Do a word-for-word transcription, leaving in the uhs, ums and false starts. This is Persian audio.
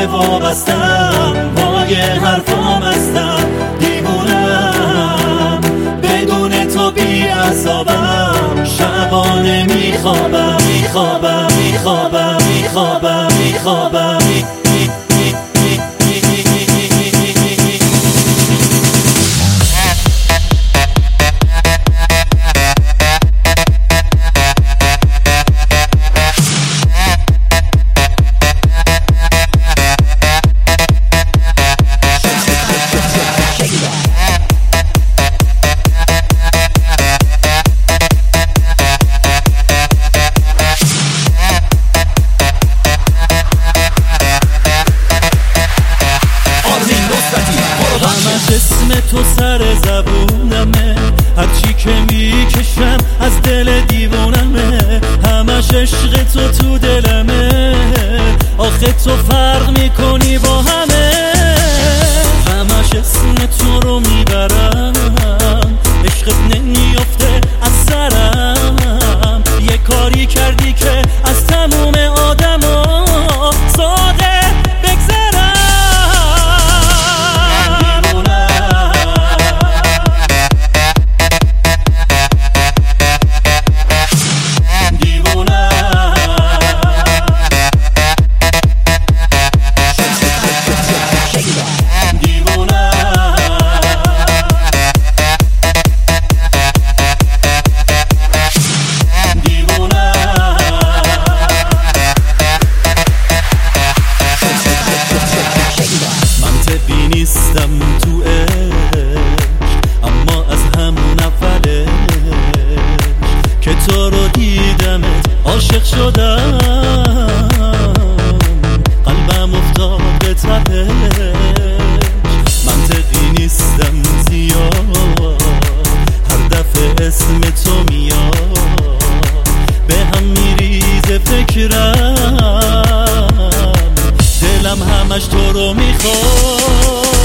دیگه وابستم، پای حرفام هستم، دیوونم بدون تو بی عذابم، شبانه میخوابم میخوابم میخوابم میخوابم میخوابم می اسم تو سر زبونمه، هرچی که میکشم از دل دیوونمه، همش عشق تو تو دلمه، آخه تو فرق میکنی با همه، همش اسم تو رو میبرم، عشقت نمیافته از سرم، یه کاری کردی که از تموم آدما ساده بگذرم. نیستم تو عشق، اما از همون اولش که تو رو دیدمت عاشق شدم، قلبم افتاد به تپش، منطقی نیستم زیاد، هر دفعه اسم تو میاد به هم میریزه فکرم، دلم همش تو رو میخواد.